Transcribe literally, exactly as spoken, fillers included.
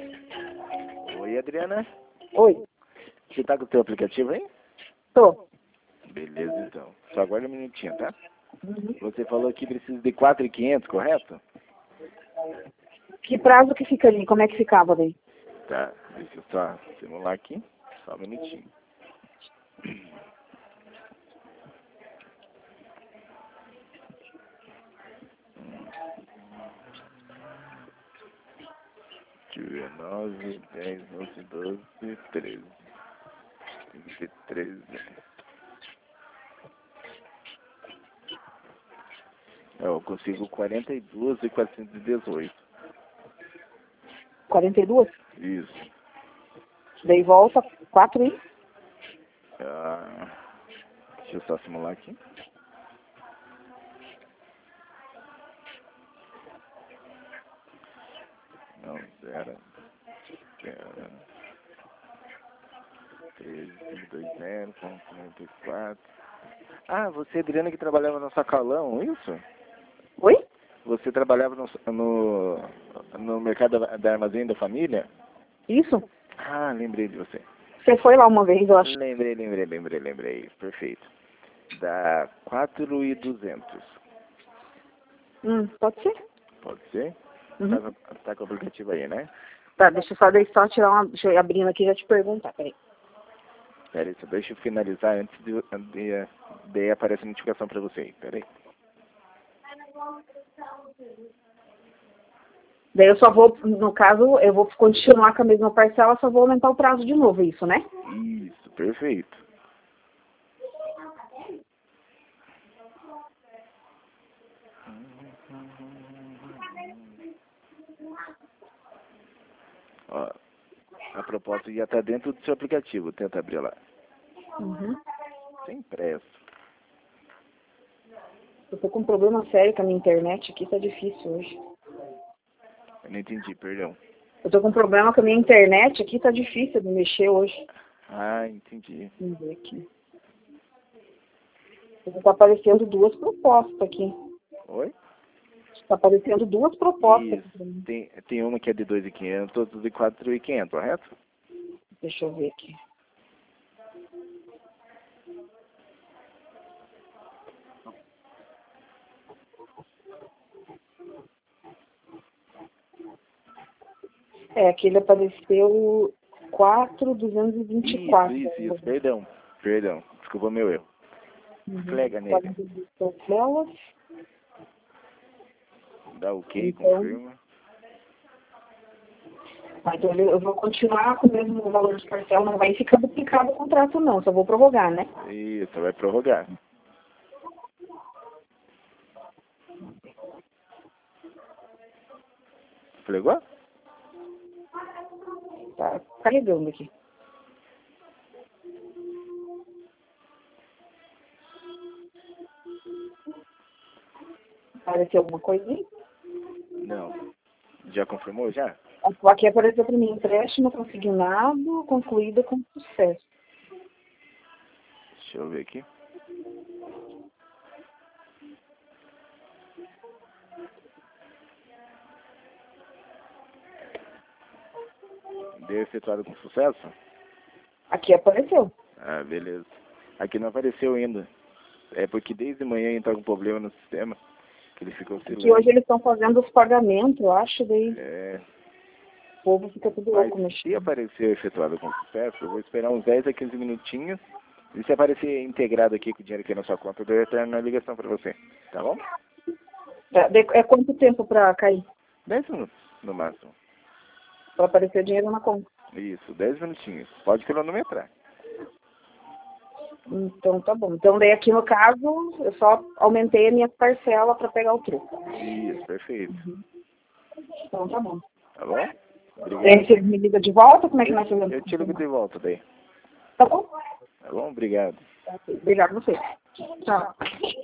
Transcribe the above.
Oi, Adriana. Oi. Você tá com o teu aplicativo aí? Tô. Beleza, então. Só aguarda um minutinho, tá? Uhum. Você falou que precisa de quatro mil e quinhentos, correto? Que prazo que fica ali? Como é que ficava daí? Tá, deixa eu só simular aqui. Só um minutinho. Deixa eu ver, nove, dez, onze, doze, treze. Tem que ser treze. Eu consigo quarenta e dois mil quatrocentos e dezoito. quarenta e duas? Isso. Daí volta quatro e... Ah, deixa eu só simular aqui. Não, zero. Zero. treze, dois zero, ponto noventa e quatro. Ah, você, Adriana, que trabalhava no sacolão, isso? Oi? Você trabalhava no, no, no mercado da armazém da família? Isso? Ah, lembrei de você. Você foi lá uma vez, eu acho. Lembrei, lembrei, lembrei, lembrei. Perfeito. Dá quatro mil e duzentos. Hum, pode ser? Pode ser? Uhum. Tá, com- tá com o aplicativo aí, né? Tá, deixa eu só, daí só tirar uma... Deixa eu ir abrindo aqui e já te perguntar, peraí. Pera aí, só deixa eu finalizar antes de, de, de aparecer a notificação pra você. Pera aí. Daí eu só vou, no caso, eu vou continuar com a mesma parcela, só vou aumentar o prazo de novo, é isso, né? Isso, perfeito. Ó, a proposta já tá dentro do seu aplicativo. Tenta abrir lá. Uhum. Sem pressa. Eu tô com um problema sério com a minha internet aqui, tá difícil hoje. Eu não entendi, perdão. Eu tô com um problema com a minha internet aqui, tá difícil de mexer hoje. Ah, entendi. Vamos ver aqui. Tá aparecendo duas propostas aqui. Oi? Tá aparecendo duas propostas aqui Isso. pra mim. Tem, tem uma que é de dois mil e quinhentos, outra de quatro mil e quinhentos, correto? Deixa eu ver aqui. É, aqui ele apareceu quatro mil duzentos e vinte e quatro. Isso, isso, isso. Perdão. Perdão. Desculpa meu erro. Plega Uhum. nele. quarenta e duas parcelas. Dá ok, Então, confirma. ah, então ele- eu vou continuar com o mesmo valor de parcela, não vai ficar duplicado o contrato não, só vou prorrogar, né? Isso, vai prorrogar. Plegou? Tá carregando aqui. Apareceu alguma coisinha? Não. Já confirmou já? Aqui apareceu para mim, empréstimo consignado, concluído com sucesso. Deixa eu ver aqui. Deu efetuado com sucesso? Aqui apareceu. Ah, beleza. Aqui não apareceu ainda. É porque desde manhã entra com problema no sistema, que ele ficou Aqui oscilando. hoje eles estão fazendo os pagamentos, eu acho, daí É, o povo fica tudo mas louco se mexendo. aparecer efetuado com sucesso, eu vou esperar uns dez a quinze minutinhos. E se aparecer integrado aqui com o dinheiro aqui na sua conta, eu retorno a ligação para você. Tá bom? É, de- é quanto tempo para cair? dez minutos, no máximo. Para aparecer dinheiro na conta. Isso, dez minutinhos. Pode cronometrar. Então tá bom. Então daí aqui no caso, eu só aumentei a minha parcela para pegar o troco. Isso, perfeito. Então tá bom. Tá bom? Daí Obrigado. você me liga de volta, como é que Eu, nós fazemos? eu te ligo de volta daí. Tá bom? Tá bom? Obrigado. Obrigado a você. Tchau.